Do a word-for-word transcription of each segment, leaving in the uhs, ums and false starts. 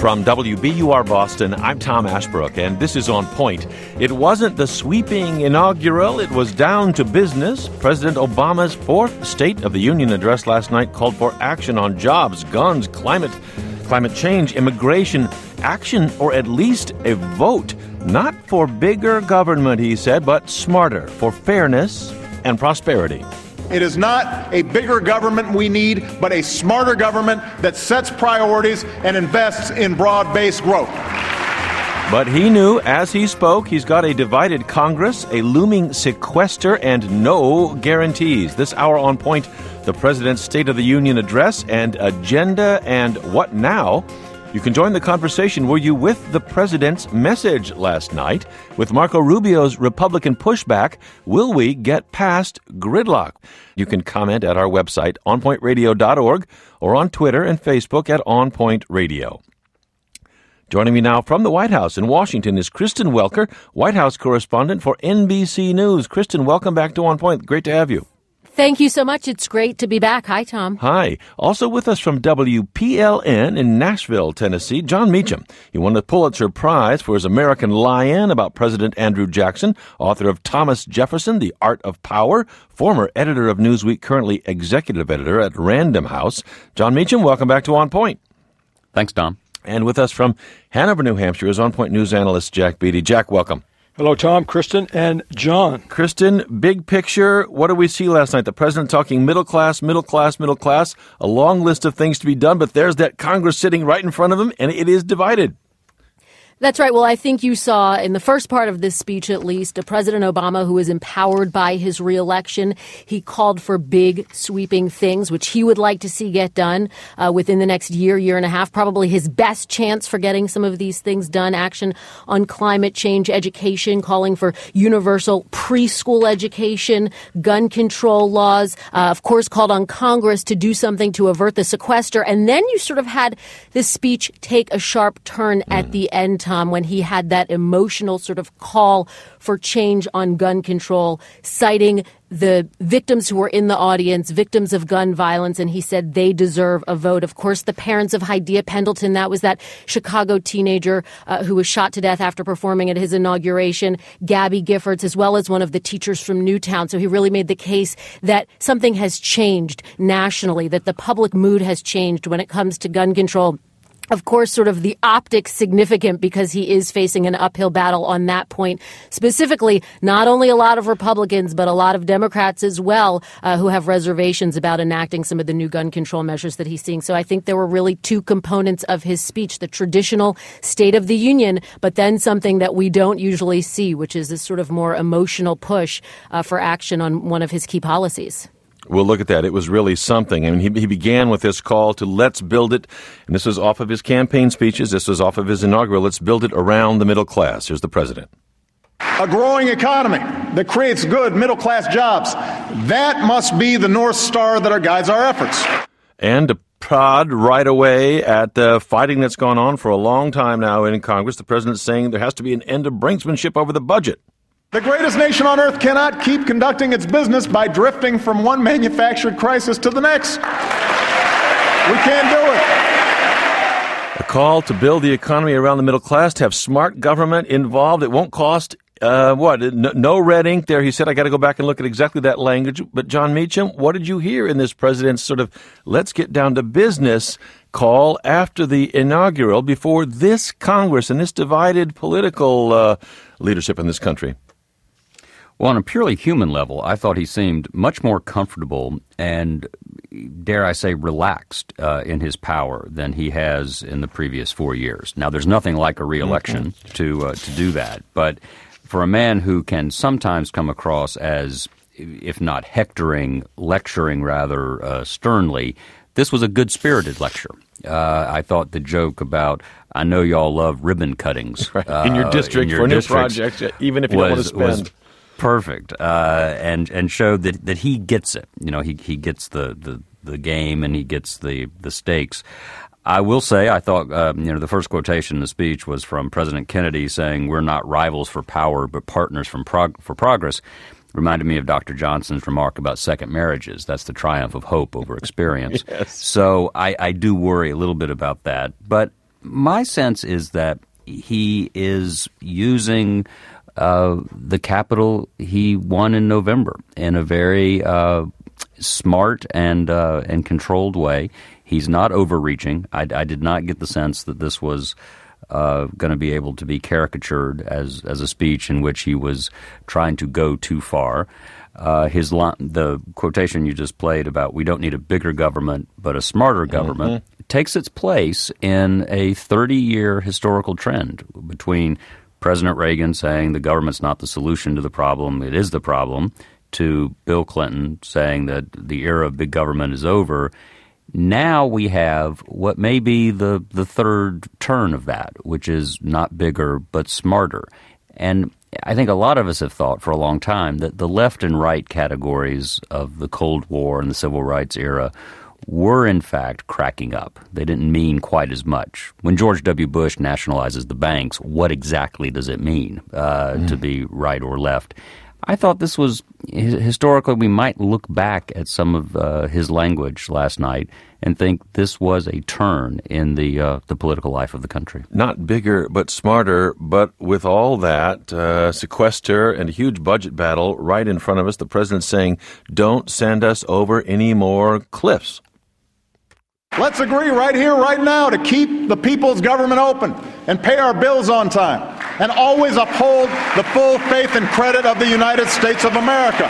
From W B U R Boston, I'm Tom Ashbrook, and this is On Point. It wasn't the sweeping inaugural, it was down to business. President Obama's fourth State of the Union address last night called for action on jobs, guns, climate, climate change, immigration, action, or at least a vote. Not for bigger government, he said, but smarter, for fairness and prosperity. It is not a bigger government we need, but a smarter government that sets priorities and invests in broad-based growth. But he knew as he spoke, he's got a divided Congress, a looming sequester, and no guarantees. This hour On Point, the President's State of the Union address and agenda and what now? You can join the conversation. Were you with the president's message last night? With Marco Rubio's Republican pushback, will we get past gridlock? You can comment at our website, on point radio dot org, or on Twitter and Facebook at On Point Radio. Joining me now from the White House in Washington is Kristen Welker, White House correspondent for N B C News. Kristen, welcome back to On Point. Great to have you. Thank you so much. It's great to be back. Hi, Tom. Hi. Also with us from W P L N in Nashville, Tennessee, Jon Meacham. He won the Pulitzer Prize for his American Lion about President Andrew Jackson, author of Thomas Jefferson, The Art of Power, former editor of Newsweek, currently executive editor at Random House. Jon Meacham, welcome back to On Point. Thanks, Tom. And with us from Hanover, New Hampshire is On Point News analyst Jack Beatty. Jack, welcome. Hello, Tom, Kristen, and John. Kristen, big picture, what did we see last night? The president talking middle class, middle class, middle class, a long list of things to be done, but there's that Congress sitting right in front of him, and it is divided. That's right. Well, I think you saw in the first part of this speech, at least, a President Obama who was empowered by his reelection. He called for big, sweeping things, which he would like to see get done uh, within the next year, year and a half. Probably his best chance for getting some of these things done. Action on climate change, education, calling for universal preschool education, gun control laws. Uh, of course, called on Congress to do something to avert the sequester. And then you sort of had this speech take a sharp turn mm. at the end, Tom, when he had that emotional sort of call for change on gun control, citing the victims who were in the audience, victims of gun violence, and he said they deserve a vote. Of course, the parents of Hydea Pendleton, that was that Chicago teenager uh, who was shot to death after performing at his inauguration, Gabby Giffords, as well as one of the teachers from Newtown. So he really made the case that something has changed nationally, that the public mood has changed when it comes to gun control. Of course, sort of the optics significant because he is facing an uphill battle on that point. Specifically, not only a lot of Republicans, but a lot of Democrats as well, uh, who have reservations about enacting some of the new gun control measures that he's seeing. So I think there were really two components of his speech, the traditional State of the Union, but then something that we don't usually see, which is this sort of more emotional push uh, for action on one of his key policies. We'll look at that. It was really something. I mean, he, he began with this call to let's build it, and this was off of his campaign speeches. This was off of his inaugural. Let's build it around the middle class. Here's the president. A growing economy that creates good middle-class jobs. That must be the North Star that guides our efforts. And to prod right away at the fighting that's gone on for a long time now in Congress, the president's saying there has to be an end of brinksmanship over the budget. The greatest nation on earth cannot keep conducting its business by drifting from one manufactured crisis to the next. We can't do it. A call to build the economy around the middle class, to have smart government involved. It won't cost, uh, what, no, no red ink there. He said, I got to go back and look at exactly that language. But Jon Meacham, what did you hear in this president's sort of let's get down to business call after the inaugural before this Congress and this divided political uh, leadership in this country? Well, on a purely human level, I thought he seemed much more comfortable and, dare I say, relaxed uh, in his power than he has in the previous four years. Now, there's nothing like a re-election mm-hmm. to uh, to do that. But for a man who can sometimes come across as, if not hectoring, lecturing rather uh, sternly, this was a good-spirited lecture. Uh, I thought the joke about, I know y'all love ribbon cuttings. Right. In your district uh, in your for new projects, even if you was, don't want to spend. Was perfect, uh, and and showed that, that he gets it. You know, he he gets the, the, the game and he gets the, the stakes. I will say, I thought, uh, you know, the first quotation in the speech was from President Kennedy saying, "We're not rivals for power, but partners from prog- for progress." Reminded me of Doctor Johnson's remark about second marriages. That's the triumph of hope over experience. Yes. So I, I do worry a little bit about that. But My sense is that he is using uh, the capital he won in November in a very uh, smart and uh, and controlled way. He's not overreaching. I, I did not get the sense that this was uh, going to be able to be caricatured as as a speech in which he was trying to go too far. Uh, his line, the quotation you just played about "we don't need a bigger government but a smarter government" mm-hmm. takes its place in a thirty-year historical trend between President Reagan saying the government's not the solution to the problem, it is the problem, to Bill Clinton saying that the era of big government is over. Now we have what may be the, the third turn of that, which is not bigger but smarter. And I think a lot of us have thought for a long time that the left and right categories of the Cold War and the Civil Rights era were in fact cracking up. They didn't mean quite as much. When George W. Bush nationalizes the banks, what exactly does it mean uh, mm. to be right or left? I thought this was, historically, we might look back at some of uh, his language last night and think this was a turn in the uh, the political life of the country. Not bigger, but smarter. But with all that, uh, sequester and a huge budget battle right in front of us, the president's saying, don't send us over any more cliffs. Let's agree right here, right now, to keep the people's government open and pay our bills on time and always uphold the full faith and credit of the United States of America.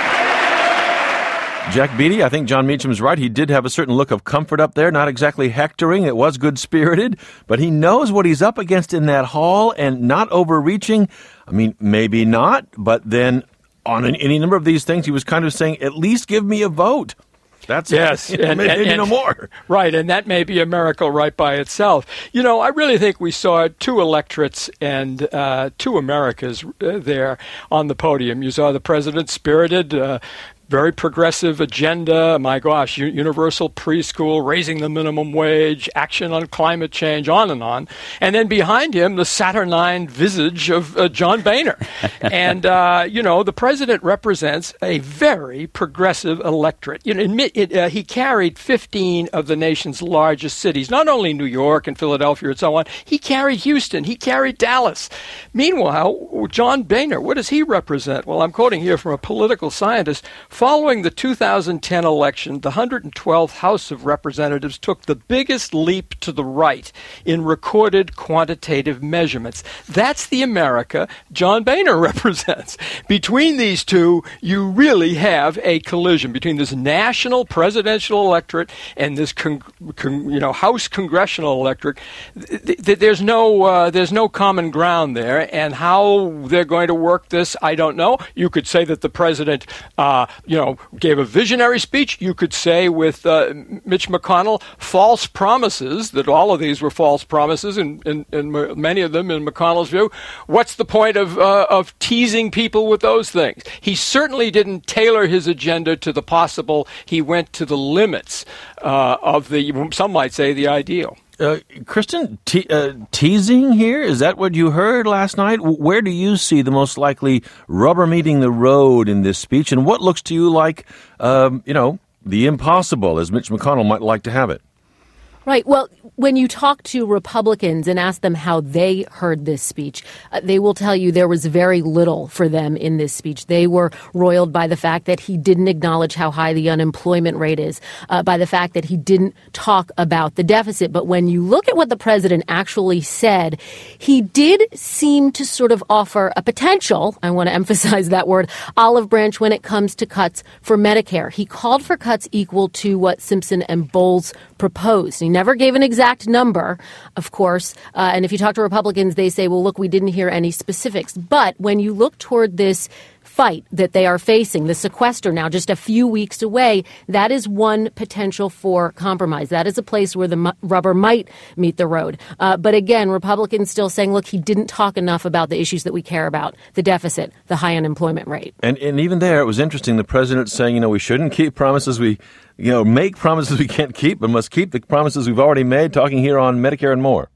Jack Beatty, I think John Meacham's right. He did have a certain look of comfort up there, not exactly hectoring. It was good-spirited, but he knows what he's up against in that hall and not overreaching. I mean, maybe not, but then on any number of these things, he was kind of saying, at least give me a vote. That's yes, and, and, maybe and, no more. Right, and that may be a miracle right by itself. You know, I really think we saw two electorates and uh, two Americas uh, there on the podium. You saw the president spirited, uh, very progressive agenda. My gosh, u- universal preschool, raising the minimum wage, action on climate change, on and on. And then behind him, the saturnine visage of uh, John Boehner. and, uh, you know, the president represents a very progressive electorate. You know, admit it, uh, he carried fifteen of the nation's largest cities, not only New York and Philadelphia and so on. He carried Houston. He carried Dallas. Meanwhile, John Boehner, what does he represent? Well, I'm quoting here from a political scientist. Following the two thousand ten election, the one hundred twelfth House of Representatives took the biggest leap to the right in recorded quantitative measurements. That's the America John Boehner represents. Between these two, you really have a collision between this national presidential electorate and this con- con- you know, House congressional electorate. Th- th- there's no uh, there's no common ground there, and how they're going to work this, I don't know. You could say that the president uh, you know, gave a visionary speech. You could say with uh, Mitch McConnell, false promises, that all of these were false promises, and, and, and many of them, in McConnell's view. What's the point of uh, of teasing people with those things? He certainly didn't tailor his agenda to the possible. He went to the limits uh, of the, some might say, the ideal. Uh, Kristen, te- uh, teasing here? Is that what you heard last night? Where do you see the most likely rubber meeting the road in this speech? And what looks to you like, um, you know, the impossible, as Mitch McConnell might like to have it? Right. Well, when you talk to Republicans and ask them how they heard this speech, uh, they will tell you there was very little for them in this speech. They were roiled by the fact that he didn't acknowledge how high the unemployment rate is, uh, by the fact that he didn't talk about the deficit. But when you look at what the president actually said, he did seem to sort of offer a potential, I want to emphasize that word, olive branch when it comes to cuts for Medicare. He called for cuts equal to what Simpson and Bowles proposed. He never gave an exact number, of course. Uh, and if you talk to Republicans, they say, well, look, we didn't hear any specifics. But when you look toward this fight that they are facing, the sequester now just a few weeks away, that is one potential for compromise. That is a place where the mu- rubber might meet the road. Uh, but again, Republicans still saying, look, he didn't talk enough about the issues that we care about, the deficit, the high unemployment rate. And and even there, it was interesting, the president saying, you know, we shouldn't keep promises we, you know, make promises we can't keep, but must keep the promises we've already made, talking here on Medicare and more.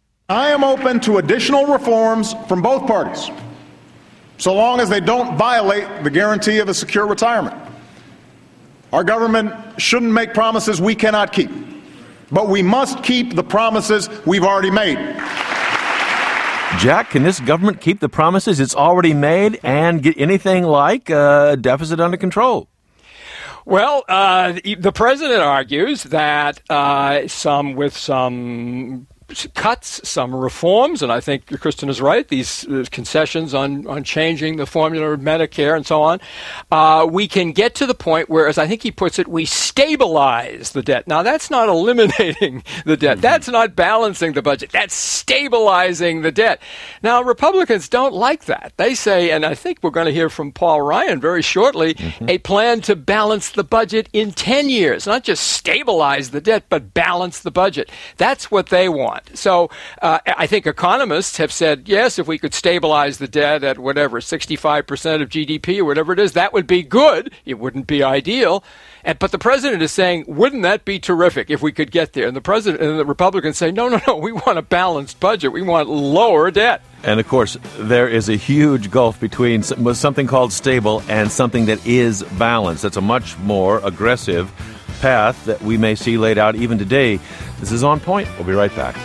I am open to additional reforms from both parties, so long as they don't violate the guarantee of a secure retirement. Our government shouldn't make promises we cannot keep. But we must keep the promises we've already made. Jack, can this government keep the promises it's already made and get anything like a deficit under control? Well, uh, the president argues that uh, some with some cuts, some reforms, and I think Kristen is right, these uh, concessions on, on changing the formula of Medicare and so on, uh, we can get to the point where, as I think he puts it, we stabilize the debt. Now, that's not eliminating the debt. Mm-hmm. That's not balancing the budget. That's stabilizing the debt. Now, Republicans don't like that. They say, and I think we're going to hear from Paul Ryan very shortly, mm-hmm. a plan to balance the budget in ten years, not just stabilize the debt, but balance the budget. That's what they want. So uh, I think economists have said, yes, if we could stabilize the debt at whatever, sixty-five percent of G D P or whatever it is, that would be good. It wouldn't be ideal. And, but the president is saying, wouldn't that be terrific if we could get there? And the president and the Republicans say, no, no, no, we want a balanced budget. We want lower debt. And, of course, there is a huge gulf between something called stable and something that is balanced. That's a much more aggressive path that we may see laid out even today. This is On Point. We'll be right back.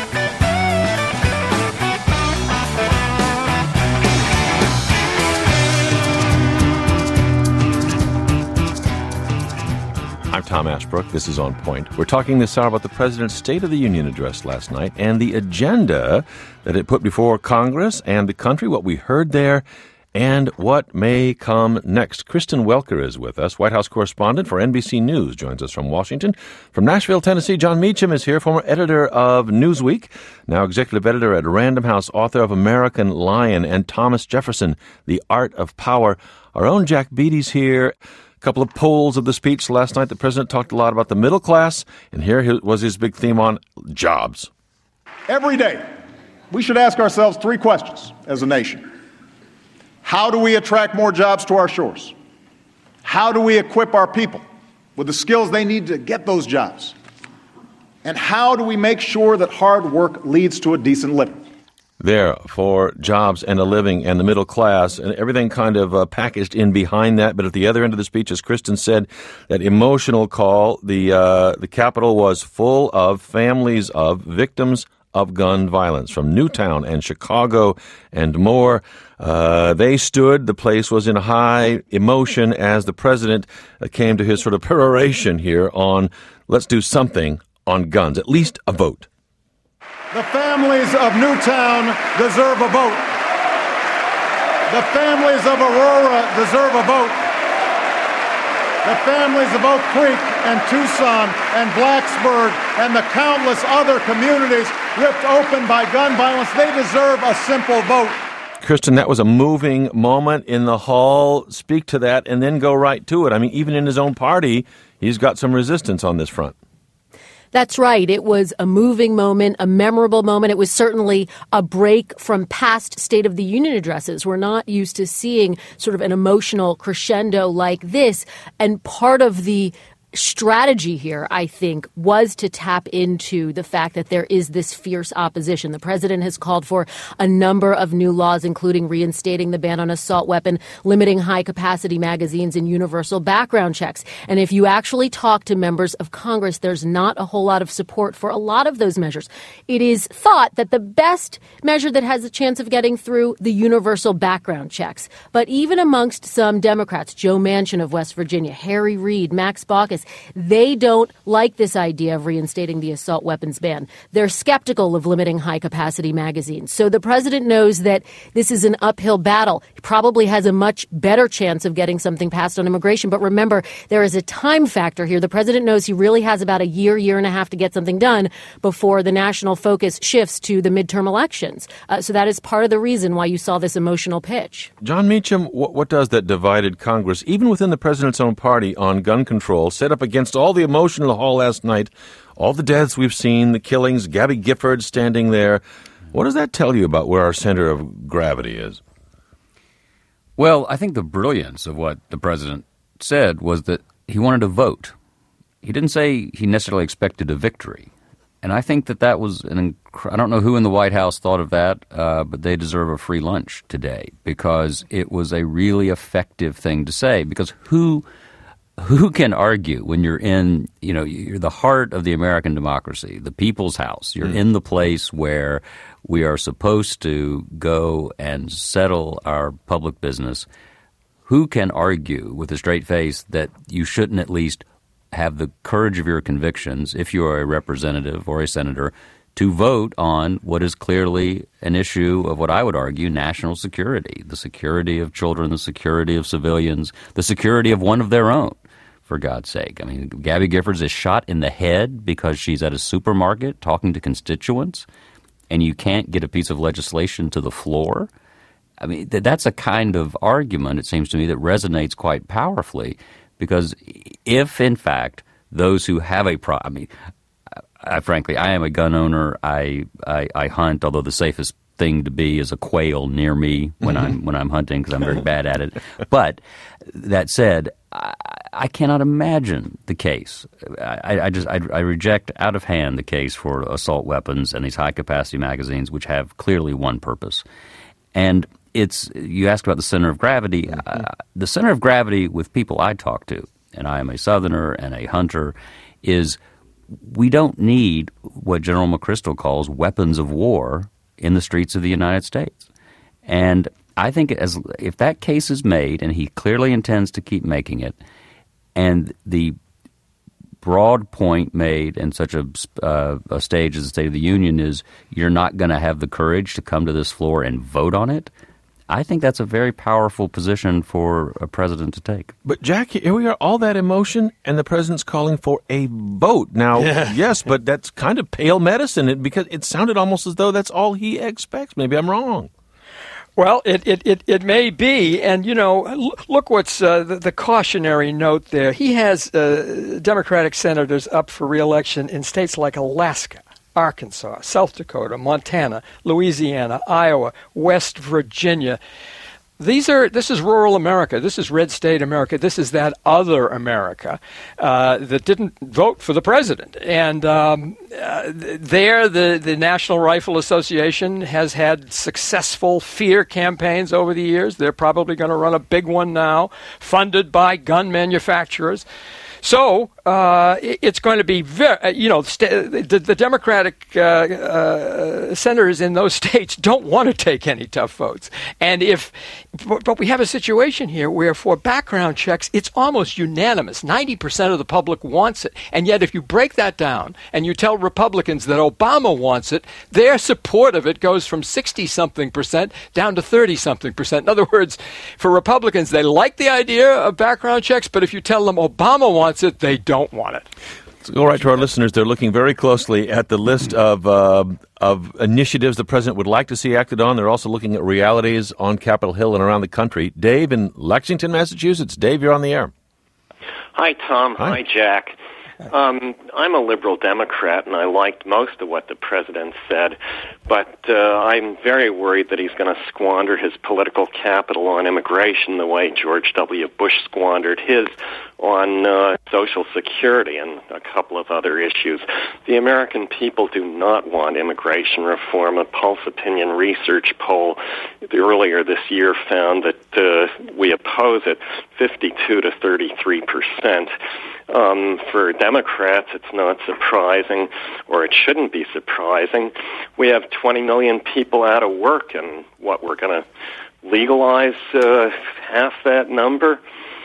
I'm Tom Ashbrook. This is On Point. We're talking this hour about the President's State of the Union address last night and the agenda that it put before Congress and the country, what we heard there, and what may come next. Kristen Welker is with us, White House correspondent for N B C News, joins us from Washington. From Nashville, Tennessee, John Meacham is here, former editor of Newsweek, now executive editor at Random House, author of American Lion, and Thomas Jefferson, The Art of Power. Our own Jack Beatty's here. A couple of polls of the speech last night. The president talked a lot about the middle class, and here was his big theme on jobs. Every day, we should ask ourselves three questions as a nation. How do we attract more jobs to our shores? How do we equip our people with the skills they need to get those jobs? And how do we make sure that hard work leads to a decent living? There for jobs and a living and the middle class and everything kind of uh, packaged in behind that. But at the other end of the speech, as Kristen said, that emotional call, the uh, the Capitol was full of families of victims of gun violence from Newtown and Chicago and more. Uh, they stood. The place was in high emotion as the president uh, came to his sort of peroration here on let's do something on guns, at least a vote. The families of Newtown deserve a vote. The families of Aurora deserve a vote. The families of Oak Creek and Tucson and Blacksburg and the countless other communities ripped open by gun violence, they deserve a simple vote. Kristen, that was a moving moment in the hall. Speak to that and then go right to it. I mean, even in his own party, he's got some resistance on this front. That's right. It was a moving moment, a memorable moment. It was certainly a break from past State of the Union addresses. We're not used to seeing sort of an emotional crescendo like this. And part of the strategy here, I think, was to tap into the fact that there is this fierce opposition. The president has called for a number of new laws, including reinstating the ban on assault weapon, limiting high-capacity magazines, and universal background checks. And if you actually talk to members of Congress, there's not a whole lot of support for a lot of those measures. It is thought that the best measure that has a chance of getting through the universal background checks. But even amongst some Democrats, Joe Manchin of West Virginia, Harry Reid, Max Baucus, they don't like this idea of reinstating the assault weapons ban. They're skeptical of limiting high-capacity magazines. So the president knows that this is an uphill battle. He probably has a much better chance of getting something passed on immigration. But remember, there is a time factor here. The president knows he really has about a year, year and a half to get something done before the national focus shifts to the midterm elections. Uh, so that is part of the reason why you saw this emotional pitch. John Meacham, what, what does that divided Congress, even within the president's own party, on gun control, set up against all the emotion in the hall last night, all the deaths we've seen, the killings, Gabby Gifford standing there? What does that tell you about where our center of gravity is? Well, I think the brilliance of what the president said was that he wanted a vote. He didn't say he necessarily expected a victory. And I think that that was an inc- I don't know who in the White House thought of that, uh, but they deserve a free lunch today because it was a really effective thing to say. Because who who can argue when you're in, you know, you're the heart of the American democracy, the people's house. You're mm. in the place where we are supposed to go and settle our public business. Who can argue with a straight face that you shouldn't at least have the courage of your convictions, if you are a representative or a senator, to vote on what is clearly an issue of what I would argue national security, the security of children, the security of civilians, the security of one of their own, for God's sake. I mean, Gabby Giffords is shot in the head because she's at a supermarket talking to constituents, and you can't get a piece of legislation to the floor. I mean, that's a kind of argument, it seems to me, that resonates quite powerfully, because if, in fact, those who have a problem, I mean, I, frankly, I am a gun owner. I, I I hunt, although the safest thing to be is a quail near me when mm-hmm. I'm when I'm hunting because I'm very bad at it. But that said, I, I cannot imagine the case. I, I just I, I reject out of hand the case for assault weapons and these high capacity magazines, which have clearly one purpose. And it's you asked about the center of gravity. Mm-hmm. Uh, the center of gravity with people I talk to, and I am a Southerner and a hunter, is we don't need what General McChrystal calls weapons of war in the streets of the United States. And I think as if that case is made, and he clearly intends to keep making it, and the broad point made in such a, uh, a stage as the State of the Union is you're not going to have the courage to come to this floor and vote on it, I think that's a very powerful position for a president to take. But, Jack, here we are, all that emotion, and the president's calling for a vote. Now, yeah. yes, but that's kind of pale medicine because it sounded almost as though that's all he expects. Maybe I'm wrong. Well, it, it, it, it may be, and, you know, look what's uh, the, the cautionary note there. He has uh, Democratic senators up for re-election in states like Alaska, Arkansas, South Dakota, Montana, Louisiana, Iowa, West Virginia. These are this is rural America. This is red state America. This is that other America uh, that didn't vote for the president. And um, uh, there, the, the National Rifle Association has had successful fear campaigns over the years. They're probably going to run a big one now, funded by gun manufacturers. So uh, it's going to be very, you know, st- the, the Democratic uh, uh, senators in those states don't want to take any tough votes. And if, but we have a situation here where for background checks, it's almost unanimous. ninety percent of the public wants it. And yet if you break that down and you tell Republicans that Obama wants it, their support of it goes from sixty-something percent down to thirty-something percent. In other words, for Republicans, they like the idea of background checks, but if you tell them Obama wants it, they don't want it. Let's go right to our listeners. They're looking very closely at the list of uh, of initiatives the president would like to see acted on. They're also looking at realities on Capitol Hill and around the country. Dave in Lexington, Massachusetts. Dave, you're on the air. Hi, Tom. Hi, Hi Jack. Um, I'm a liberal Democrat, and I liked most of what the president said, but uh, I'm very worried that he's going to squander his political capital on immigration the way George W. Bush squandered his on uh, Social Security and a couple of other issues. The American people do not want immigration reform. A Pulse Opinion Research poll earlier this year found that uh, we oppose it fifty-two to thirty-three percent. Um, for Democrats, it's not surprising, or it shouldn't be surprising. We have twenty million people out of work, and what, we're going to legalize uh, half that number?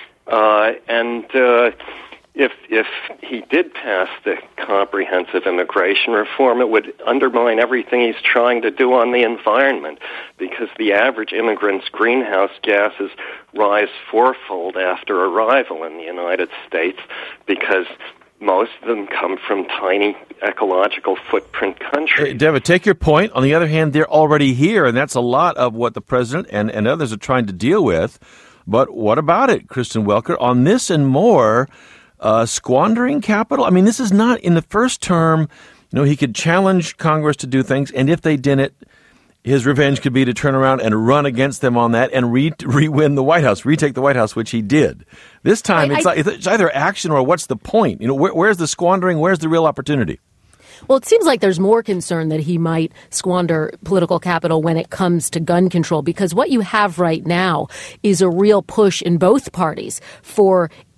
Uh, and uh, if if he did pass the comprehensive immigration reform, it would undermine everything he's trying to do on the environment, because the average immigrant's greenhouse gases rise fourfold after arrival in the United States, because most of them come from tiny ecological footprint countries. Hey, David, take your point. On the other hand, they're already here, and that's a lot of what the president and, and others are trying to deal with. But what about it, Kristen Welker? On this and more, uh, squandering capital? I mean, this is not in the first term. You know, he could challenge Congress to do things, and if they didn't, his revenge could be to turn around and run against them on that and re- re-win the White House, retake the White House, which he did. This time, I, it's, I, like, it's either action or what's the point? You know, where, where's the squandering? Where's the real opportunity? Well, it seems like there's more concern that he might squander political capital when it comes to gun control, because what you have right now is a real push in both parties for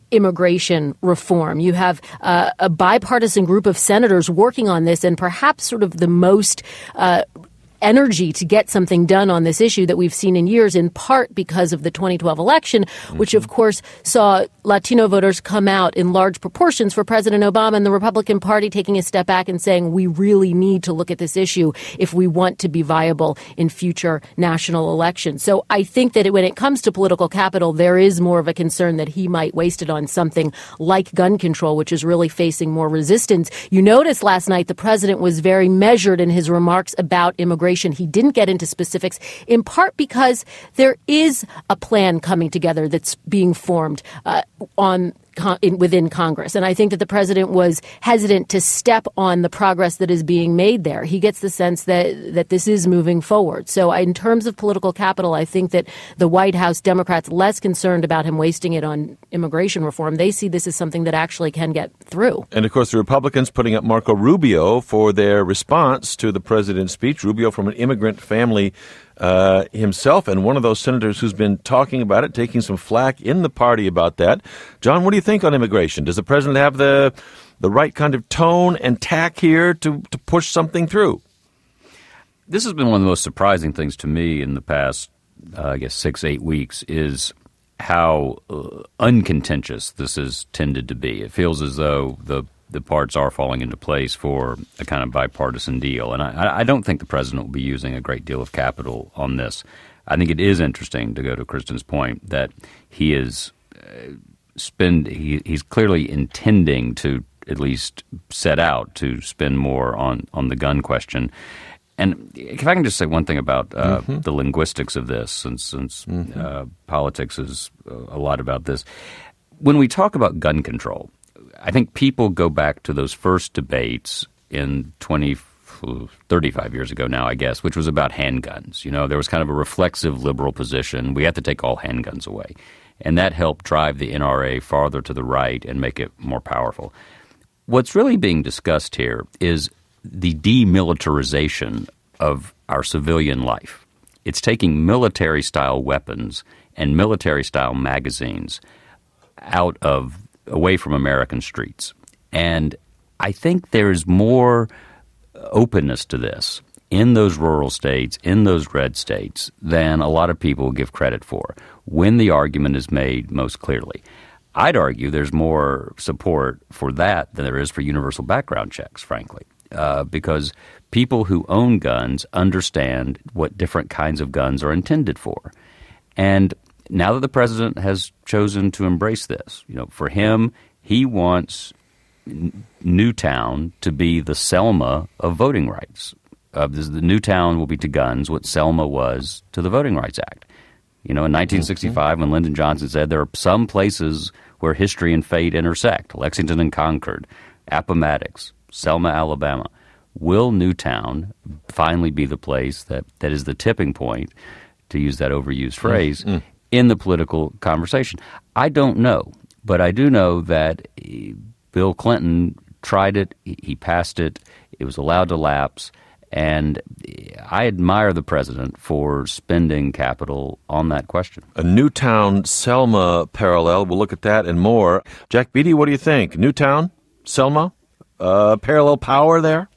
immigration reform. You have uh, a bipartisan group of senators working on this, and perhaps sort of the most uh, energy to get something done on this issue that we've seen in years, in part because of the twenty twelve election, which, of course, saw Latino voters come out in large proportions for President Obama, and the Republican Party taking a step back and saying we really need to look at this issue if we want to be viable in future national elections. So I think that when it comes to political capital, there is more of a concern that he might waste it on something like gun control, which is really facing more resistance. You noticed last night the president was very measured in his remarks about immigration. He didn't get into specifics, in part because there is a plan coming together that's being formed uh, on in, within Congress. And I think that the president was hesitant to step on the progress that is being made there. He gets the sense that, that this is moving forward. So in terms of political capital, I think that the White House Democrats less concerned about him wasting it on immigration reform. They see this as something that actually can get through. And, of course, the Republicans putting up Marco Rubio for their response to the president's speech. Rubio from an immigrant family Uh, himself, and one of those senators who's been talking about it, taking some flack in the party about that. John, what do you think on immigration? Does the president have the the right kind of tone and tack here to, to push something through? This has been one of the most surprising things to me in the past, uh, I guess, six, eight weeks, is how uh, uncontentious this has tended to be. It feels as though the the parts are falling into place for a kind of bipartisan deal. And I, I don't think the president will be using a great deal of capital on this. I think it is interesting, to go to Kristen's point, that he is uh, spend he, he's clearly intending to at least set out to spend more on, on the gun question. And if I can just say one thing about uh, mm-hmm. the linguistics of this, since, since mm-hmm. uh, politics is a lot about this. When we talk about gun control, I think people go back to those first debates in twenty, thirty-five years ago now, I guess, which was about handguns. You know, there was kind of a reflexive liberal position. We have to take all handguns away. And that helped drive the N R A farther to the right and make it more powerful. What's really being discussed here is the demilitarization of our civilian life. It's taking military-style weapons and military-style magazines out of away from American streets. And I think there's more openness to this in those rural states, in those red states, than a lot of people give credit for when the argument is made most clearly. I'd argue there's more support for that than there is for universal background checks, frankly, uh, because people who own guns understand what different kinds of guns are intended for. And now that the president has chosen to embrace this, you know, for him, he wants N- Newtown to be the Selma of voting rights. Uh, this, the Newtown will be to guns what Selma was to the Voting Rights Act. You know, in nineteen sixty-five, mm-hmm. when Lyndon Johnson said there are some places where history and fate intersect, Lexington and Concord, Appomattox, Selma, Alabama. Will Newtown finally be the place that, that is the tipping point, to use that overused phrase, mm-hmm. in the political conversation? I don't know, but I do know that Bill Clinton tried it, he passed it, it was allowed to lapse, and I admire the president for spending capital on that question. A Newtown-Selma parallel, we'll look at that and more. Jack Beatty, what do you think? Newtown, Selma, uh, parallel power there?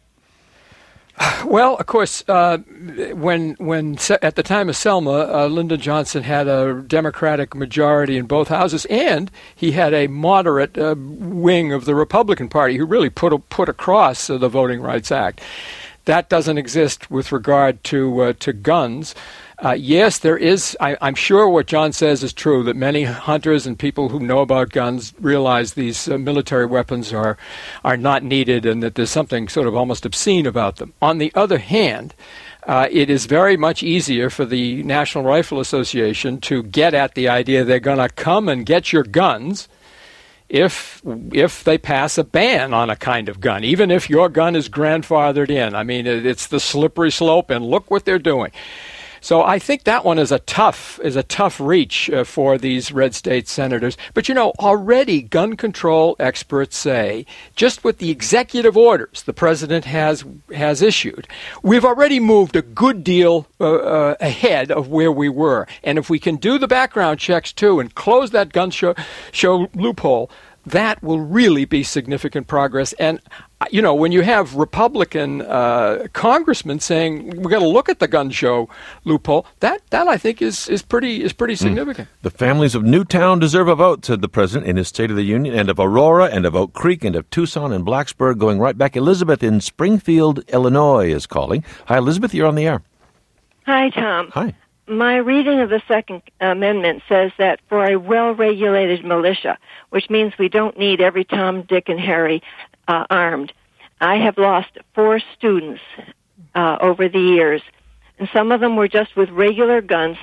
Well, of course, uh, when when at the time of Selma, uh, Lyndon Johnson had a Democratic majority in both houses, and he had a moderate uh, wing of the Republican Party who really put a, put across uh, the Voting Rights Act. That doesn't exist with regard to uh, to guns. Uh, yes, there is. I, I'm sure what John says is true, that many hunters and people who know about guns realize these uh, military weapons are are not needed and that there's something sort of almost obscene about them. On the other hand, uh, it is very much easier for the National Rifle Association to get at the idea they're going to come and get your guns if if they pass a ban on a kind of gun, even if your gun is grandfathered in. I mean, it's the slippery slope, and look what they're doing. So I think that one is a tough is a tough reach uh, for these red state senators. But, you know, already gun control experts say, just with the executive orders the president has has issued, we've already moved a good deal uh, uh, ahead of where we were. And if we can do the background checks, too, and close that gun show, show loophole, that will really be significant progress. And, you know, when you have Republican uh, congressmen saying we've got to look at the gun show loophole, that, that I think is, is pretty is pretty significant. Mm. The families of Newtown deserve a vote, said the president in his State of the Union, and of Aurora, and of Oak Creek, and of Tucson and Blacksburg, going right back. Elizabeth in Springfield, Illinois is calling. Hi, Elizabeth, you're on the air. Hi, Tom. Hi. My reading of the Second Amendment says that for a well-regulated militia, which means we don't need every Tom, Dick, and Harry uh, armed. I have lost four students uh, over the years, and some of them were just with regular guns,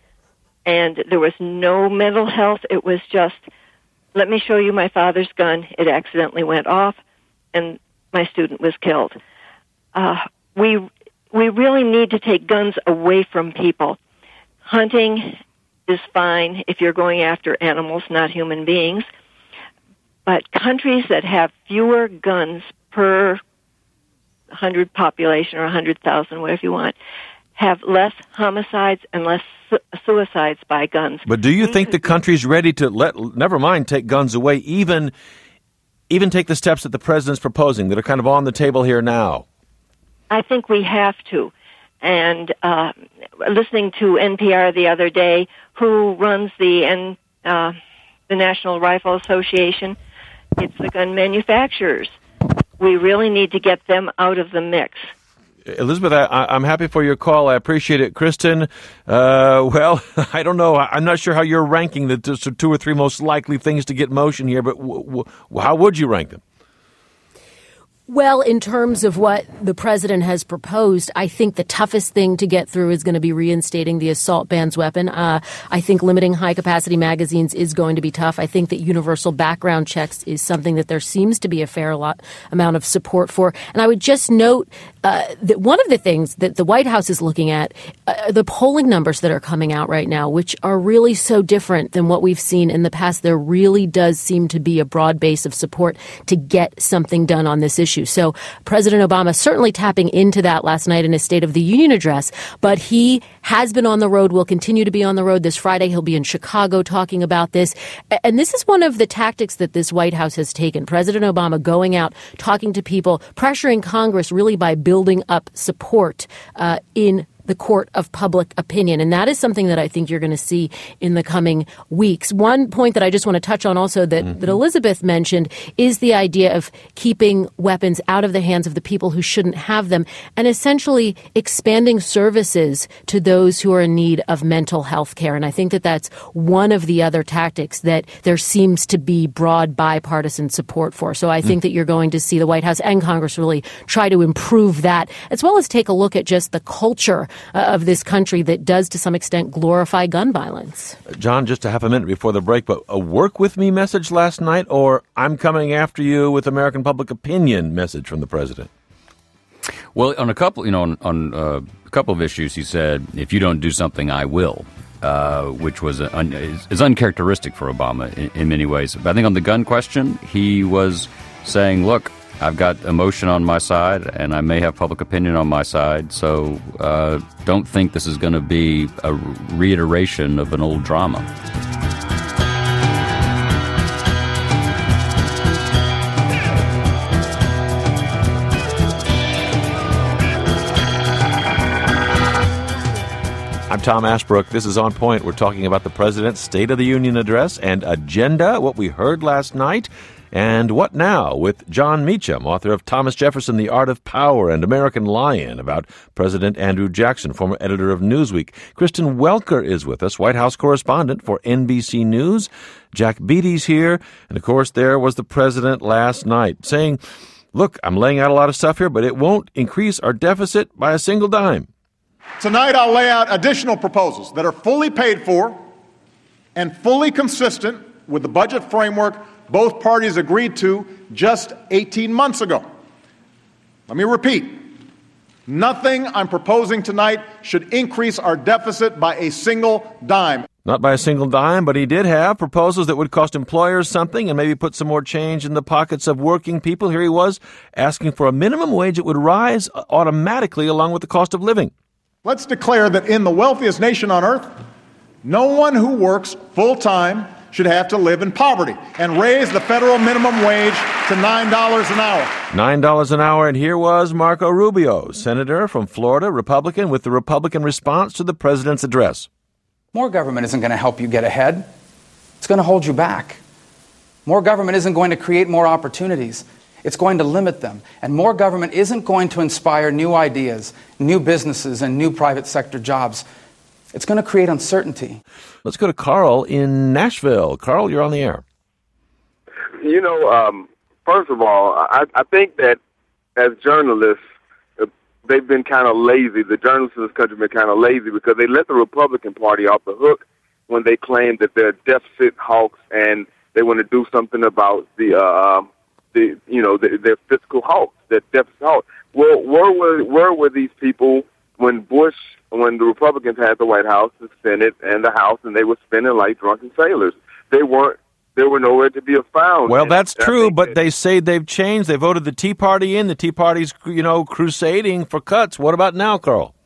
and there was no mental health. It was just, let me show you my father's gun. It accidentally went off, and my student was killed. Uh, we we really need to take guns away from people. Hunting is fine if you're going after animals, not human beings. But countries that have fewer guns per one hundred population or one hundred thousand, whatever you want, have less homicides and less su- suicides by guns. But do you think the country's ready to let, never mind take guns away, even even take the steps that the president's proposing that are kind of on the table here now? I think we have to. And uh, listening to N P R the other day, who runs the N, uh, the National Rifle Association, it's the gun manufacturers. We really need to get them out of the mix. Elizabeth, I, I'm happy for your call. I appreciate it. Kristen, uh, well, I don't know. I'm not sure how you're ranking the two or three most likely things to get motion here, but w- w- how would you rank them? Well, in terms of what the president has proposed, I think the toughest thing to get through is going to be reinstating the assault bans weapon. Uh, I think limiting high-capacity magazines is going to be tough. I think that universal background checks is something that there seems to be a fair lot amount of support for. And I would just note uh, that one of the things that the White House is looking at, uh, the polling numbers that are coming out right now, which are really so different than what we've seen in the past. There really does seem to be a broad base of support to get something done on this issue. So President Obama certainly tapping into that last night in his State of the Union address, but he has been on the road, will continue to be on the road. This Friday he'll be in Chicago talking about this. And this is one of the tactics that this White House has taken. President Obama going out, talking to people, pressuring Congress really by building up support uh, in the court of public opinion. And that is something that I think you're going to see in the coming weeks. One point that I just want to touch on also that, mm-hmm. that Elizabeth mentioned is the idea of keeping weapons out of the hands of the people who shouldn't have them and essentially expanding services to those who are in need of mental health care. And I think that that's one of the other tactics that there seems to be broad bipartisan support for. So I think mm-hmm. that you're going to see the White House and Congress really try to improve that, as well as take a look at just the culture Uh, of this country that does to some extent glorify gun violence. John, just a half a minute before the break, but a work with me message last night or I'm coming after you with American public opinion message from the president? Well, on a couple, you know, on, on uh, a couple of issues, he said, if you don't do something, I will, uh, which was a, un, is, is uncharacteristic for Obama in, in many ways. But I think on the gun question, he was saying, look, I've got emotion on my side, and I may have public opinion on my side, so uh, don't think this is going to be a reiteration of an old drama. I'm Tom Ashbrook. This is On Point. We're talking about the President's State of the Union address and agenda, what we heard last night. And What Now? With John Meacham, author of Thomas Jefferson, The Art of Power and American Lion, about President Andrew Jackson, former editor of Newsweek. Kristen Welker is with us, White House correspondent for N B C News. Jack Beatty's here. And, of course, there was the president last night saying, look, I'm laying out a lot of stuff here, but it won't increase our deficit by a single dime. Tonight I'll lay out additional proposals that are fully paid for and fully consistent with the budget framework both parties agreed to just eighteen months ago. Let me repeat. Nothing I'm proposing tonight should increase our deficit by a single dime. Not by a single dime, but he did have proposals that would cost employers something and maybe put some more change in the pockets of working people. Here he was asking for a minimum wage that would rise automatically along with the cost of living. Let's declare that in the wealthiest nation on earth, no one who works full-time should have to live in poverty, and raise the federal minimum wage to nine dollars an hour. nine dollars an hour, and here was Marco Rubio, senator from Florida, Republican, with the Republican response to the president's address. More government isn't going to help you get ahead. It's going to hold you back. More government isn't going to create more opportunities. It's going to limit them. And more government isn't going to inspire new ideas, new businesses, and new private sector jobs. It's going to create uncertainty. Let's go to Carl in Nashville. Carl, you're on the air. You know, um, first of all, I, I think that as journalists, uh, they've been kind of lazy. The journalists in this country have been kind of lazy because they let the Republican Party off the hook when they claim that they're deficit hawks and they want to do something about the, uh, the you know, the, their fiscal hawks, their deficit hawks. Well, where were, where were these people when Bush, when the Republicans had the White House, the Senate, and the House, and they were spending like drunken sailors? They weren't. They were nowhere to be found. Well, that's and true, but they say they've changed. They voted the Tea Party in. The Tea Party's, you know, crusading for cuts. What about now, Carl?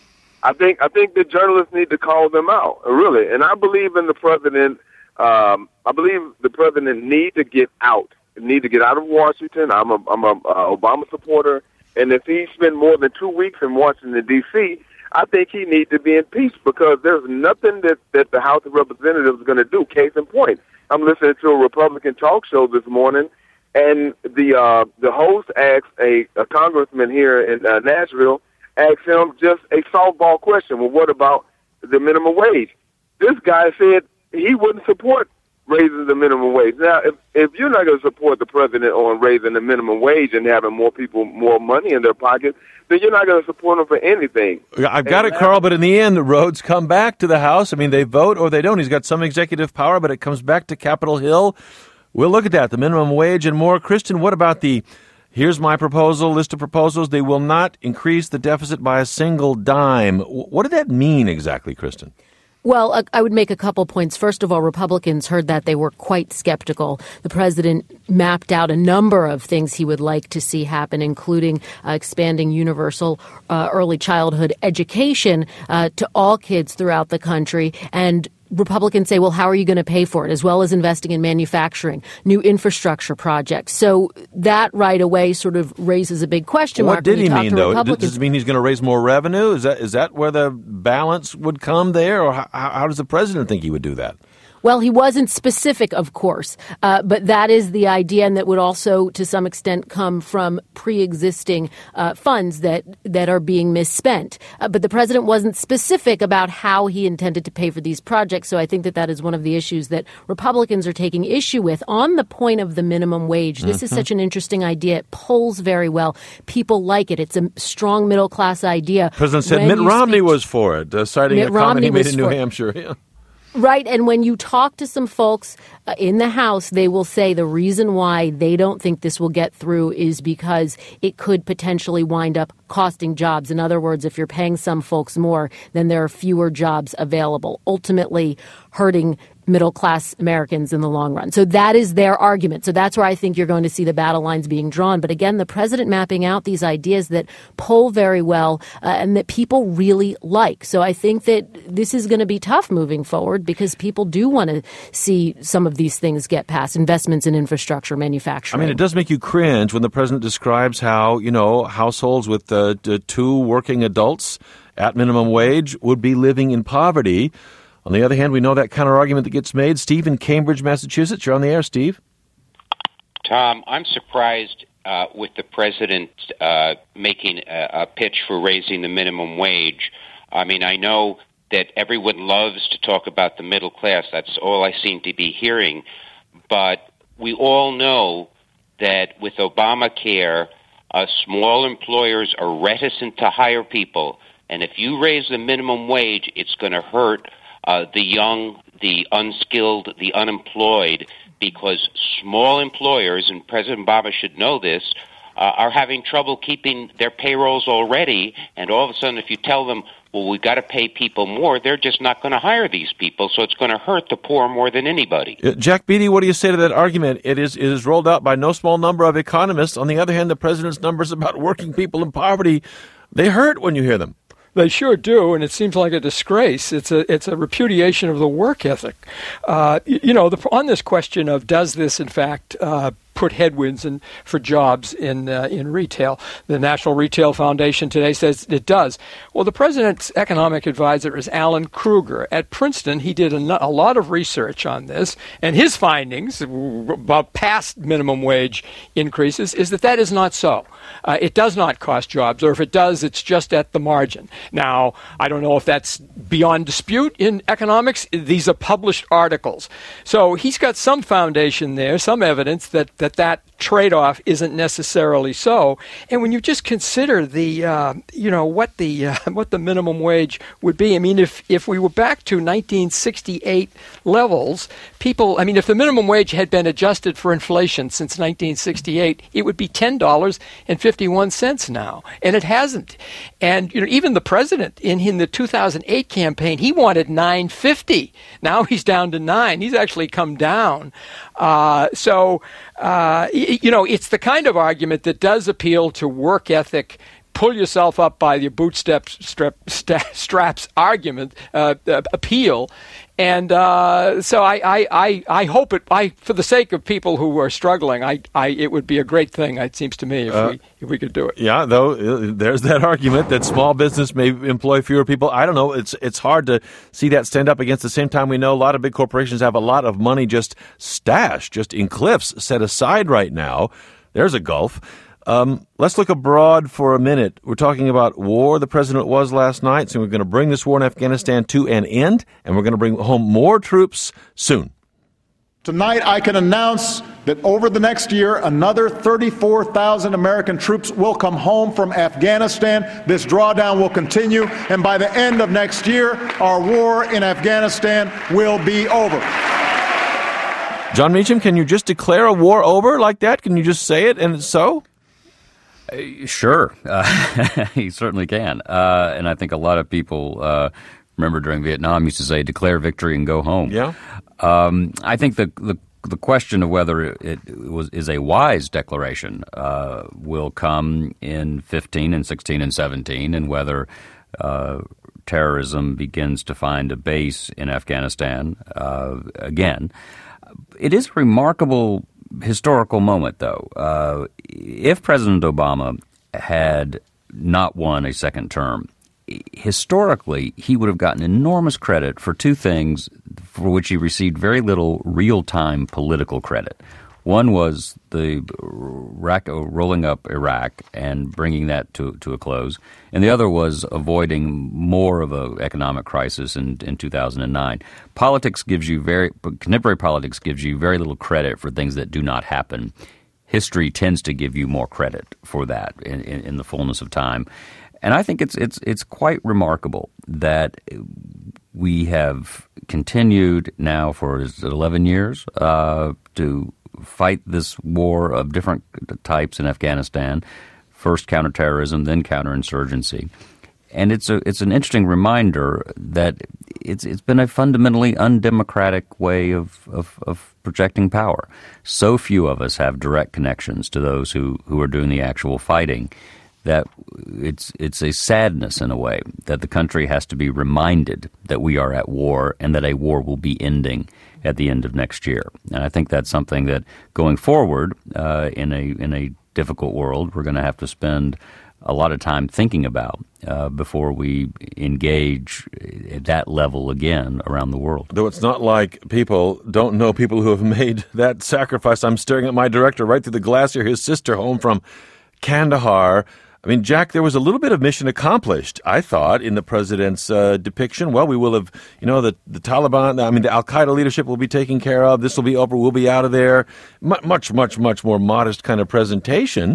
I think I think the journalists need to call them out, really. And I believe in the president. Um, I believe the president need to get out. Need to get out of Washington. I'm a I'm a uh, Obama supporter. And if he spent more than two weeks in Washington, D C, I think he needs to be impeached because there's nothing that, that the House of Representatives is going to do. Case in point, I'm listening to a Republican talk show this morning, and the uh, the host asked a, a congressman here in uh, Nashville, asked him just a softball question. Well, what about the minimum wage? This guy said he wouldn't support raising the minimum wage. Now, if, if you're not going to support the president on raising the minimum wage and having more people more money in their pockets, then you're not going to support him for anything. I've got and it, Carl, but in the end, the roads come back to the House. I mean, they vote or they don't. He's got some executive power, but it comes back to Capitol Hill. We'll look at that, the minimum wage and more. Kristen, what about the, here's my proposal, list of proposals. They will not increase the deficit by a single dime. What did that mean exactly, Kristen? Well, I would make a couple points. First of all, Republicans heard that. They were quite skeptical. The president mapped out a number of things he would like to see happen, including uh, expanding universal uh, early childhood education uh, to all kids throughout the country. And Republicans say, well, how are you going to pay for it, as well as investing in manufacturing, new infrastructure projects? So that right away sort of raises a big question mark. What did he mean, though? Republicans. Does it mean he's going to raise more revenue? Is that is that where the balance would come there? Or how, how does the president think he would do that? Well, he wasn't specific, of course, uh, but that is the idea, and that would also, to some extent, come from pre-existing uh, funds that, that are being misspent. Uh, but the president wasn't specific about how he intended to pay for these projects, so I think that that is one of the issues that Republicans are taking issue with. On the point of the minimum wage, this mm-hmm. is such an interesting idea. It polls very well. People like it. It's a strong middle-class idea. The president said when Mitt Romney speak, was for it, uh, citing Mitt a comment Romney he made in New for Hampshire. Yeah. Right. And when you talk to some folks uh, in the House, they will say the reason why they don't think this will get through is because it could potentially wind up costing jobs. In other words, if you're paying some folks more, then there are fewer jobs available, ultimately hurting middle-class Americans in the long run. So that is their argument. So that's where I think you're going to see the battle lines being drawn. But again, the president mapping out these ideas that poll very well uh, and that people really like. So I think that this is going to be tough moving forward because people do want to see some of these things get passed, investments in infrastructure, manufacturing. I mean, it does make you cringe when the president describes how, you know, households with uh, two working adults at minimum wage would be living in poverty. On the other hand, we know that counter-argument that gets made. Steve in Cambridge, Massachusetts. You're on the air, Steve. Tom, I'm surprised uh, with the president uh, making a, a pitch for raising the minimum wage. I mean, I know that everyone loves to talk about the middle class. That's all I seem to be hearing. But we all know that with Obamacare, uh, small employers are reticent to hire people. And if you raise the minimum wage, it's going to hurt Uh, the young, the unskilled, the unemployed, because small employers, and President Obama should know this, uh, are having trouble keeping their payrolls already, and all of a sudden if you tell them, well, we've got to pay people more, they're just not going to hire these people, so it's going to hurt the poor more than anybody. Uh, Jack Beatty, what do you say to that argument? It is, it is rolled out by no small number of economists. On the other hand, the president's numbers about working people in poverty, they hurt when you hear them. They sure do, and it seems like a disgrace. It's a it's a repudiation of the work ethic. Uh, you, you know, the, on this question of does this, in fact, uh, put headwinds in for jobs in uh, in retail, the National Retail Foundation today says it does. Well, the president's economic advisor is Alan Kruger. At Princeton, he did a, a lot of research on this, and his findings about past minimum wage increases is that that is not so. Uh, it does not cost jobs, or if it does, it's just at the margin. Now, I don't know if that's beyond dispute in economics. These are published articles. So he's got some foundation there, some evidence that that, that trade-off isn't necessarily so. And when you just consider the, uh, you know, what the uh, what the minimum wage would be, I mean, if, if we were back to nineteen sixty-eight levels, people, I mean, if the minimum wage had been adjusted for inflation since nineteen sixty-eight, it would be ten dollars and fifty-one cents now, and it hasn't. And you know, even the president in, in the two thousand eight campaign, he wanted nine fifty. Now he's down to nine. He's actually come down. Uh, so, uh, y- you know, it's the kind of argument that does appeal to work ethic, pull yourself up by your bootstraps strap, st- straps argument, uh, uh, appeal. And uh, so I, I, I, I hope it, I, for the sake of people who are struggling, I, I, it would be a great thing, it seems to me, if, uh, we, if we could do it. Yeah, though, uh, there's that argument that small business may employ fewer people. I don't know. It's it's hard to see that stand up against the same time we know a lot of big corporations have a lot of money just stashed, just in cliffs set aside right now. There's a gulf. Um, let's look abroad for a minute. We're talking about war. The president was last night, so we're going to bring this war in Afghanistan to an end, and we're going to bring home more troops soon. Tonight, I can announce that over the next year, another thirty-four thousand American troops will come home from Afghanistan. This drawdown will continue, and by the end of next year, our war in Afghanistan will be over. John Meacham, can you just declare a war over like that? Can you just say it and it's so? Uh, sure. Uh, he certainly can. Uh, and I think a lot of people uh, remember during Vietnam used to say, declare victory and go home. Yeah. Um, I think the, the the question of whether it, it was is a wise declaration uh, will come in fifteen and sixteen and seventeen, and whether uh, terrorism begins to find a base in Afghanistan uh, again. It is a remarkable historical moment, though. Uh, if President Obama had not won a second term, historically, he would have gotten enormous credit for two things for which he received very little real-time political credit. One was the Iraq, rolling up Iraq and bringing that to, to a close, and the other was avoiding more of an economic crisis in, in two thousand nine. Politics gives you very contemporary politics gives you very little credit for things that do not happen. History tends to give you more credit for that in, in, in the fullness of time. And I think it's it's it's quite remarkable that we have continued now for eleven years uh, to fight this war of different types in Afghanistan. First counterterrorism, then counterinsurgency, and it's a it's an interesting reminder that it's it's been a fundamentally undemocratic way of of, of projecting power. So few of us have direct connections to those who, who are doing the actual fighting, that it's it's a sadness in a way that the country has to be reminded that we are at war and that a war will be ending at the end of next year. And I think that's something that going forward uh, in a in a difficult world, we're going to have to spend a lot of time thinking about uh, before we engage at that level again around the world. Though it's not like people don't know people who have made that sacrifice. I'm staring at my director right through the glass here, his sister home from Kandahar. I mean, Jack, there was a little bit of mission accomplished, I thought, in the president's uh, depiction. Well, we will have, you know, the, the Taliban, I mean, the al-Qaeda leadership will be taken care of. This will be over. We'll be out of there. M- much, much, much more modest kind of presentation.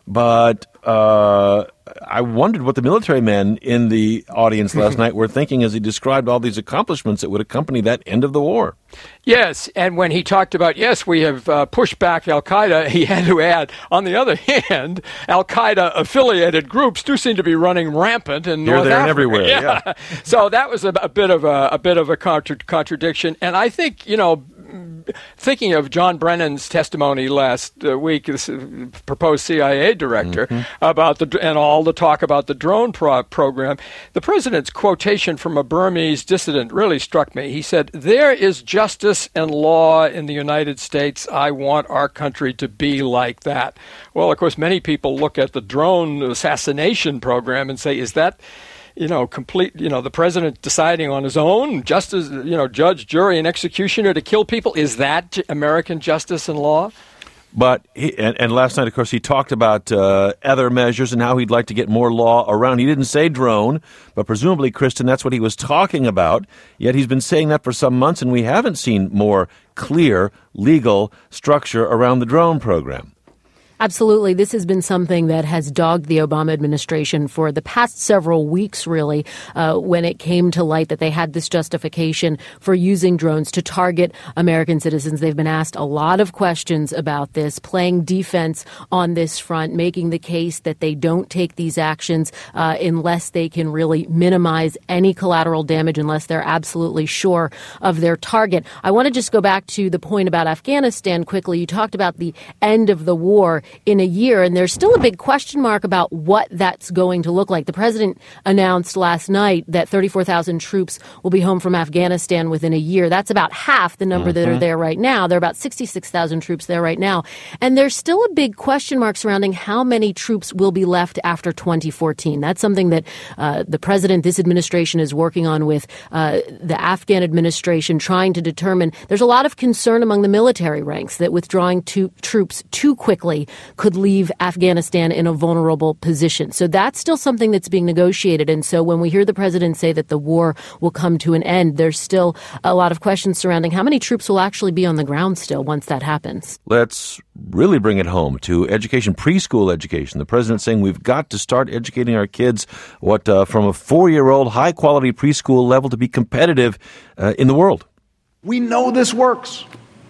But uh, I wondered what the military men in the audience last night were thinking as he described all these accomplishments that would accompany that end of the war. Yes, and when he talked about, yes, we have uh, pushed back al-Qaeda, he had to add, on the other hand, al-Qaeda-affiliated groups do seem to be running rampant in Here, North there, Africa. and everywhere, yeah. yeah. So that was a, a bit of a, a bit of a contra- contradiction, and I think, you know, thinking of John Brennan's testimony last uh, week, this uh, proposed C I A director, mm-hmm. about the and all the talk about the drone pro- program, the president's quotation from a Burmese dissident really struck me. He said, "There is justice and law in the United States. I want our country to be like that." Well, of course, many people look at the drone assassination program and say, "Is that?" You know, complete, you know, the president deciding on his own, just as, you know, judge, jury, and executioner to kill people. Is that American justice and law? But, he, and, and last night, of course, he talked about uh, other measures and how he'd like to get more law around. He didn't say drone, but presumably, Kristen, that's what he was talking about. Yet he's been saying that for some months, and we haven't seen more clear legal structure around the drone program. Absolutely. This has been something that has dogged the Obama administration for the past several weeks, really, uh, when it came to light that they had this justification for using drones to target American citizens. They've been asked a lot of questions about this, playing defense on this front, making the case that they don't take these actions uh, unless they can really minimize any collateral damage, unless they're absolutely sure of their target. I want to just go back to the point about Afghanistan quickly. You talked about the end of the war in a year, and there's still a big question mark about what that's going to look like. The president announced last night that thirty-four thousand troops will be home from Afghanistan within a year. That's about half the number mm-hmm. that are there right now. There are about sixty-six thousand troops there right now. And there's still a big question mark surrounding how many troops will be left after twenty fourteen. That's something that uh, the president, this administration, is working on with uh, the Afghan administration, trying to determine. There's a lot of concern among the military ranks that withdrawing to, troops too quickly could leave Afghanistan in a vulnerable position. So that's still something that's being negotiated. And so when we hear the president say that the war will come to an end, there's still a lot of questions surrounding how many troops will actually be on the ground still once that happens. Let's really bring it home to education, preschool education. The president's saying we've got to start educating our kids what uh, from a four-year-old high-quality preschool level to be competitive uh, in the world. We know this works.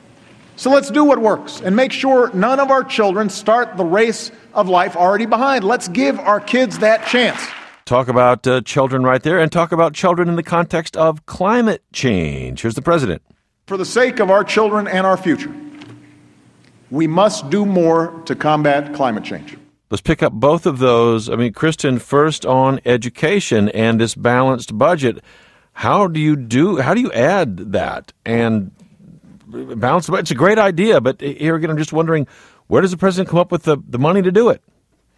So let's do what works and make sure none of our children start the race of life already behind. Let's give our kids that chance. Talk about uh, children right there, and talk about children in the context of climate change. Here's the president. For the sake of our children and our future, we must do more to combat climate change. Let's pick up both of those. I mean, Kristen, first on education and this balanced budget. How do you do, how do you add that and balance? It's a great idea, but here again, I'm just wondering, where does the president come up with the, the money to do it?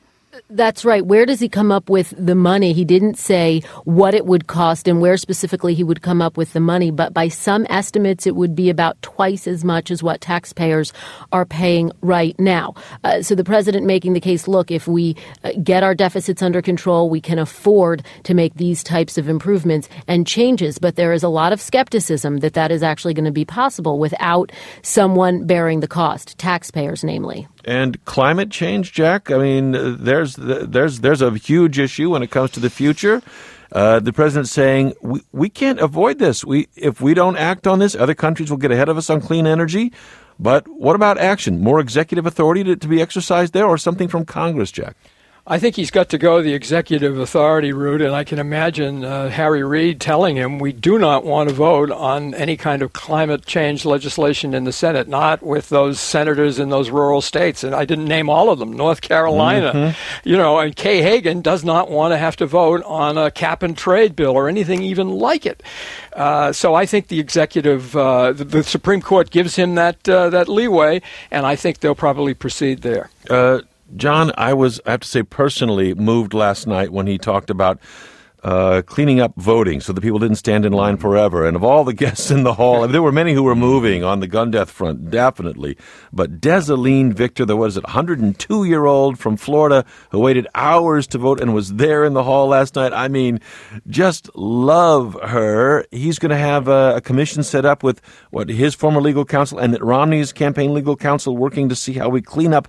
That's right. Where does he come up with the money? He didn't say what it would cost and where specifically he would come up with the money, but by some estimates, it would be about twice as much as what taxpayers are paying right now. Uh, so the president making the case, look, if we uh, get our deficits under control, we can afford to make these types of improvements and changes. But there is a lot of skepticism that that is actually going to be possible without someone bearing the cost, taxpayers namely. And climate change, Jack, I mean, there's there's there's a huge issue when it comes to the future. Uh, the president's saying we, we can't avoid this. We if we don't act on this, other countries will get ahead of us on clean energy. But what about action? More executive authority to, to be exercised there, or something from Congress, Jack? I think he's got to go the executive authority route, and I can imagine uh, Harry Reid telling him we do not want to vote on any kind of climate change legislation in the Senate, not with those senators in those rural states. And I didn't name all of them. North Carolina, mm-hmm. you know, and Kay Hagan does not want to have to vote on a cap and trade bill or anything even like it. Uh, so I think the executive, uh, the, the Supreme Court gives him that uh, that leeway, and I think they'll probably proceed there. Uh, John, I was, I have to say, personally moved last night when he talked about uh, cleaning up voting so that people didn't stand in line forever. And of all the guests in the hall, I mean, there were many who were moving on the gun death front, definitely. But Desaline Victor, there was a one hundred two-year-old from Florida who waited hours to vote and was there in the hall last night. I mean, just love her. He's going to have a, a commission set up with what his former legal counsel and Romney's campaign legal counsel working to see how we clean up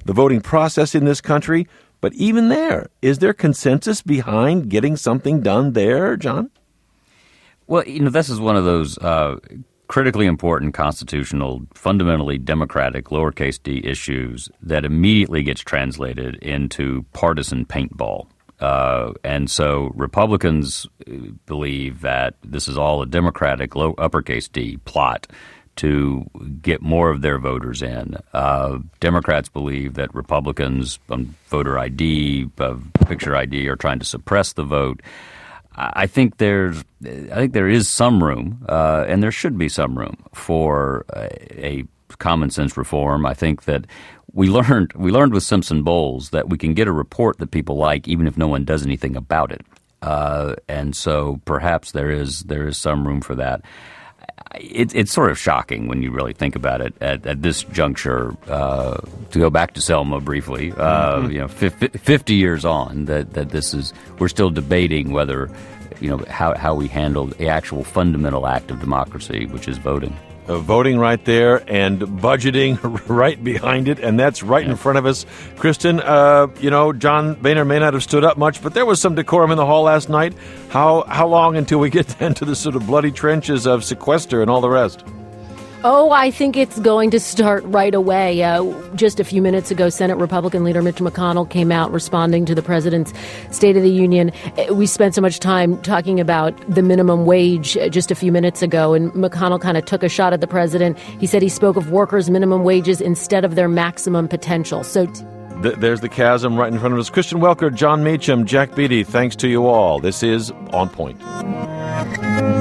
the voting process in this country. But even there, is there consensus behind getting something done there, John? Well, you know, this is one of those uh, critically important constitutional, fundamentally democratic, lowercase d issues that immediately gets translated into partisan paintball. Uh, and so Republicans believe that this is all a Democratic, low uppercase D plot to get more of their voters in. Uh, Democrats believe that Republicans on voter I D, uh, picture I D, are trying to suppress the vote. I think there's, I think there is some room, uh, and there should be some room for a, a common sense reform. I think that we learned we learned with Simpson Bowles that we can get a report that people like even if no one does anything about it, uh, and so perhaps there is there is some room for that. It, it's sort of shocking when you really think about it at, at this juncture. Uh, to go back to Selma briefly, uh, mm-hmm. you know, fifty years on, that, that this is we're still debating whether, you know, how how we handle the actual fundamental act of democracy, which is voting. Uh, voting right there and budgeting right behind it, and that's right yeah. in front of us. Kristen, uh, you know, John Boehner may not have stood up much, but there was some decorum in the hall last night. How how long until we get into the sort of bloody trenches of sequester and all the rest? Oh, I think it's going to start right away. Uh, just a few minutes ago, Senate Republican leader Mitch McConnell came out responding to the president's State of the Union. We spent so much time talking about the minimum wage just a few minutes ago, and McConnell kind of took a shot at the president. He said he spoke of workers' minimum wages instead of their maximum potential. So t- Th- there's the chasm right in front of us. Christian Welker, John Meacham, Jack Beatty, thanks to you all. This is On Point.